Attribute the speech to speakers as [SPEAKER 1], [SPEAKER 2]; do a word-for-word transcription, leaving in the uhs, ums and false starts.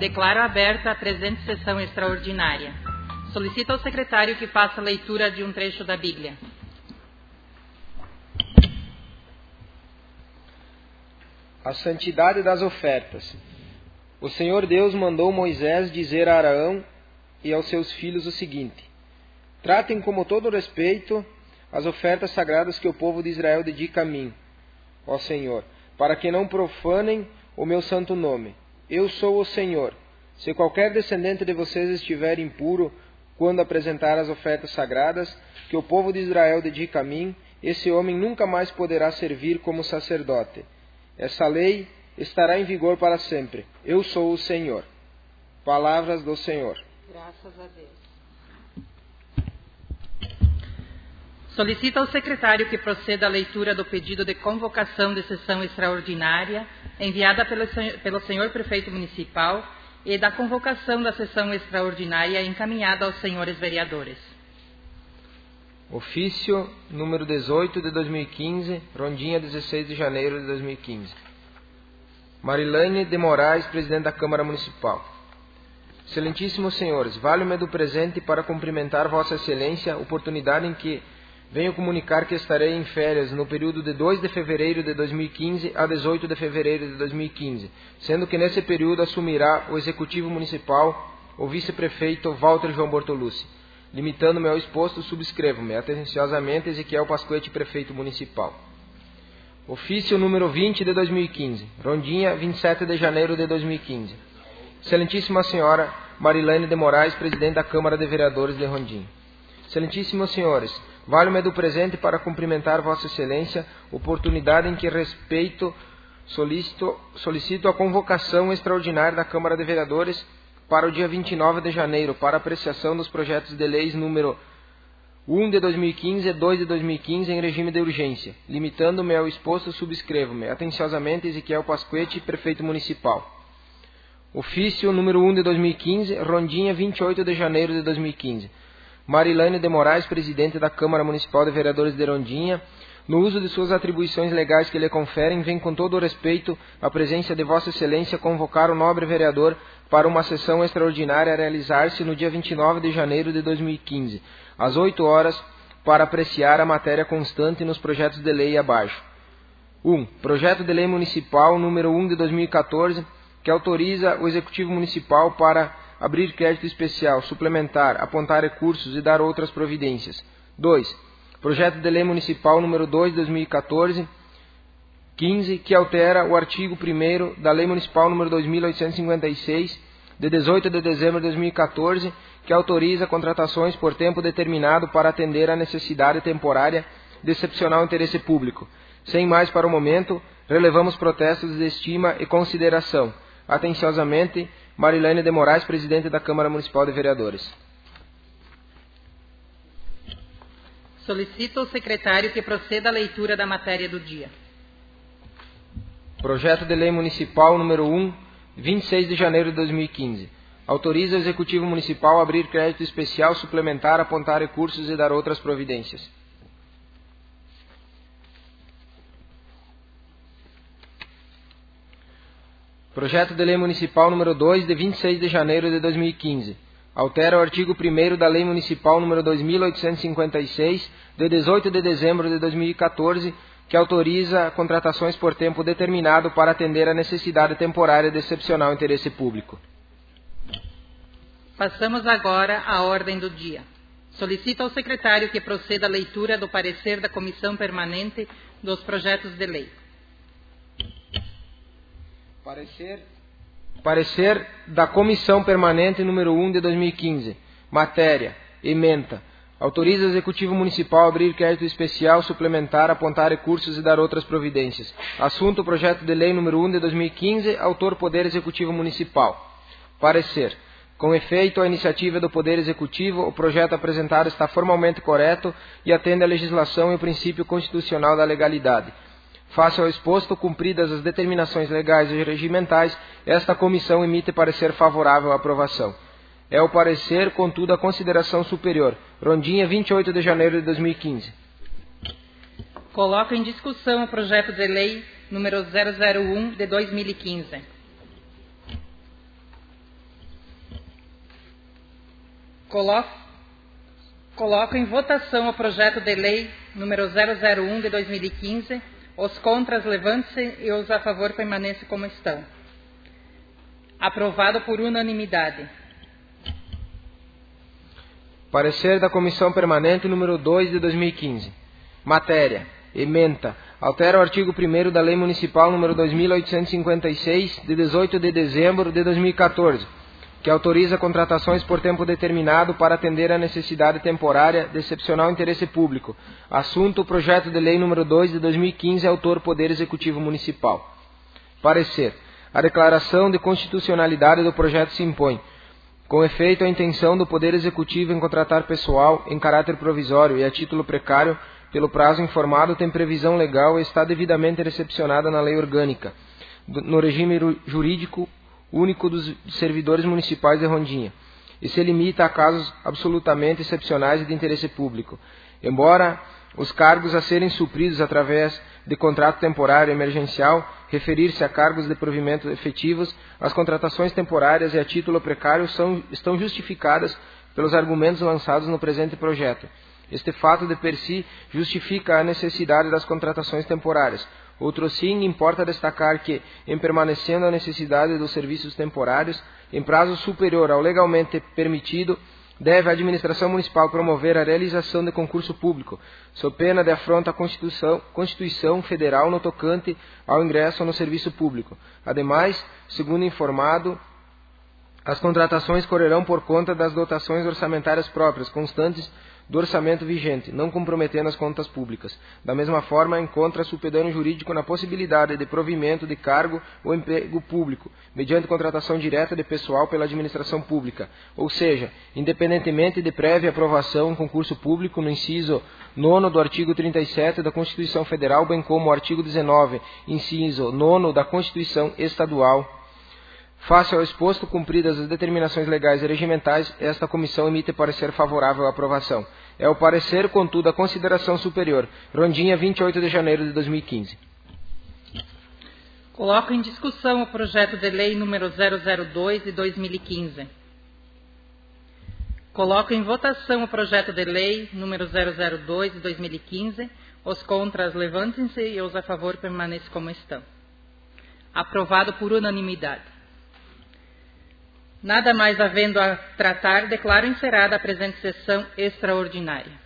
[SPEAKER 1] Declaro aberta a presente sessão extraordinária. Solicito ao secretário que faça a leitura de um trecho da Bíblia.
[SPEAKER 2] A santidade das ofertas. O Senhor Deus mandou Moisés dizer a Arão e aos seus filhos o seguinte: tratem com todo respeito as ofertas sagradas que o povo de Israel dedica a mim, ó Senhor, para que não profanem o meu santo nome. Eu sou o Senhor. Se qualquer descendente de vocês estiver impuro quando apresentar as ofertas sagradas que o povo de Israel dedica a mim, esse homem nunca mais poderá servir como sacerdote. Essa lei estará em vigor para sempre. Eu sou o Senhor. Palavras do Senhor.
[SPEAKER 1] Graças a Deus. Solicito ao secretário que proceda à leitura do pedido de convocação de sessão extraordinária enviada pelo, pelo senhor prefeito municipal e da convocação da sessão extraordinária encaminhada aos senhores vereadores.
[SPEAKER 2] Ofício número dezoito de dois mil e quinze, Rondinha, dezesseis de janeiro de dois mil e quinze. Marilane de Moraes, presidente da Câmara Municipal. Excelentíssimos senhores, valho-me do presente para cumprimentar Vossa Excelência, oportunidade em que venho comunicar que estarei em férias no período de dois de fevereiro de dois mil e quinze a dezoito de fevereiro de dois mil e quinze, sendo que nesse período assumirá o Executivo Municipal o vice-prefeito Walter João Bortolucci. Limitando-me ao exposto, subscrevo-me atenciosamente Ezequiel Pasquete, prefeito municipal. Ofício número vinte de dois mil e quinze, Rondinha, vinte e sete de janeiro de dois mil e quinze. Excelentíssima senhora Marilane de Moraes, presidente da Câmara de Vereadores de Rondinha. Excelentíssimos senhores, valho-me do presente para cumprimentar Vossa Excelência, oportunidade em que respeito solicito, solicito a convocação extraordinária da Câmara de Vereadores para o dia vinte e nove de janeiro, para apreciação dos projetos de leis número um de dois mil e quinze e dois de dois mil e quinze em regime de urgência. Limitando-me ao exposto, subscrevo-me atenciosamente Ezequiel Pasquete, prefeito municipal. Ofício número um de dois mil e quinze, Rondinha, vinte e oito de janeiro de dois mil e quinze. Marilane de Moraes, presidente da Câmara Municipal de Vereadores de Rondinha, no uso de suas atribuições legais que lhe conferem, vem com todo o respeito a presença de Vossa Excelência convocar o nobre vereador para uma sessão extraordinária a realizar-se no dia vinte e nove de janeiro de dois mil e quinze, às oito horas, para apreciar a matéria constante nos projetos de lei abaixo. um. Projeto de Lei Municipal número um de dois mil e quatorze, que autoriza o Executivo Municipal para abrir crédito especial, suplementar, apontar recursos e dar outras providências. dois. Projeto de Lei Municipal número dois de dois mil e quatorze, quinze, que altera o artigo primeiro da Lei Municipal número dois mil oitocentos e cinquenta e seis, de dezoito de dezembro de dois mil e quatorze, que autoriza contratações por tempo determinado para atender à necessidade temporária de excepcional interesse público. Sem mais para o momento, relevamos protestos de estima e consideração. Atenciosamente, Marilane de Moraes, presidente da Câmara Municipal de Vereadores.
[SPEAKER 1] Solicito ao secretário que proceda à leitura da matéria do dia.
[SPEAKER 2] Projeto de Lei Municipal número um, vinte e seis de janeiro de dois mil e quinze. Autoriza o Executivo Municipal a abrir crédito especial, suplementar, apontar recursos e dar outras providências. Projeto de Lei Municipal número dois, de vinte e seis de janeiro de dois mil e quinze. Altera o artigo primeiro da Lei Municipal número dois mil oitocentos e cinquenta e seis, de dezoito de dezembro de dois mil e quatorze, que autoriza contratações por tempo determinado para atender à necessidade temporária de excepcional interesse público.
[SPEAKER 1] Passamos agora à ordem do dia. Solicito ao secretário que proceda à leitura do parecer da Comissão Permanente dos projetos de lei.
[SPEAKER 2] Parecer, parecer da Comissão Permanente número um de dois mil e quinze. Matéria: ementa. Autoriza o Executivo Municipal a abrir crédito especial, suplementar, apontar recursos e dar outras providências. Assunto: projeto de lei número um de dois mil e quinze. Autor: Poder Executivo Municipal. Parecer: com efeito, a iniciativa do Poder Executivo, o projeto apresentado está formalmente correto e atende à legislação e o princípio constitucional da legalidade. Face ao exposto, cumpridas as determinações legais e regimentais, esta comissão emite parecer favorável à aprovação. É o parecer, contudo, a consideração superior. Rondinha, vinte e oito de janeiro de dois mil e quinze.
[SPEAKER 1] Coloco em discussão o projeto de lei número zero zero um de dois mil e quinze. Coloco, coloco em votação o projeto de lei número zero zero um de dois mil e quinze. Os contras levantem-se e os a favor permaneçam como estão. Aprovado por unanimidade.
[SPEAKER 2] Parecer da Comissão Permanente número dois de dois mil e quinze. Matéria: ementa. Altera o artigo primeiro da Lei Municipal número dois mil oitocentos e cinquenta e seis, de dezoito de dezembro de dois mil e quatorze, que autoriza contratações por tempo determinado para atender a necessidade temporária de excepcional interesse público. Assunto: projeto de lei número dois de dois mil e quinze, autor Poder Executivo Municipal. Parecer: a declaração de constitucionalidade do projeto se impõe. Com efeito, a intenção do Poder Executivo em contratar pessoal em caráter provisório e a título precário pelo prazo informado tem previsão legal e está devidamente recepcionada na lei orgânica, no regime jurídico único dos servidores municipais de Rondinha, e se limita a casos absolutamente excepcionais e de interesse público. Embora os cargos a serem supridos através de contrato temporário emergencial referir-se a cargos de provimento efetivos, as contratações temporárias e a título precário são, estão justificadas pelos argumentos lançados no presente projeto. Este fato de per si justifica a necessidade das contratações temporárias. Outro sim, importa destacar que, em permanecendo a necessidade dos serviços temporários, em prazo superior ao legalmente permitido, deve a administração municipal promover a realização de concurso público, sob pena de afronta à Constituição, Constituição Federal no tocante ao ingresso no serviço público. Ademais, segundo informado, as contratações correrão por conta das dotações orçamentárias próprias, constantes do orçamento vigente, não comprometendo as contas públicas. Da mesma forma, encontra-se o pedano jurídico na possibilidade de provimento de cargo ou emprego público, mediante contratação direta de pessoal pela administração pública, ou seja, independentemente de prévia aprovação em concurso público no inciso nono do artigo trinta e sete da Constituição Federal, bem como o artigo dezenove, inciso nono da Constituição Estadual. Face ao exposto, cumpridas as determinações legais e regimentais, esta comissão emite parecer favorável à aprovação. É o parecer, contudo, a consideração superior. Rondinha, vinte e oito de janeiro de dois mil e quinze.
[SPEAKER 1] Coloco em discussão o projeto de lei número zero zero dois de dois mil e quinze. Coloco em votação o projeto de lei número zero zero dois de dois mil e quinze. Os contras levantem-se e os a favor permaneçam como estão. Aprovado por unanimidade. Nada mais havendo a tratar, declaro encerrada a presente sessão extraordinária.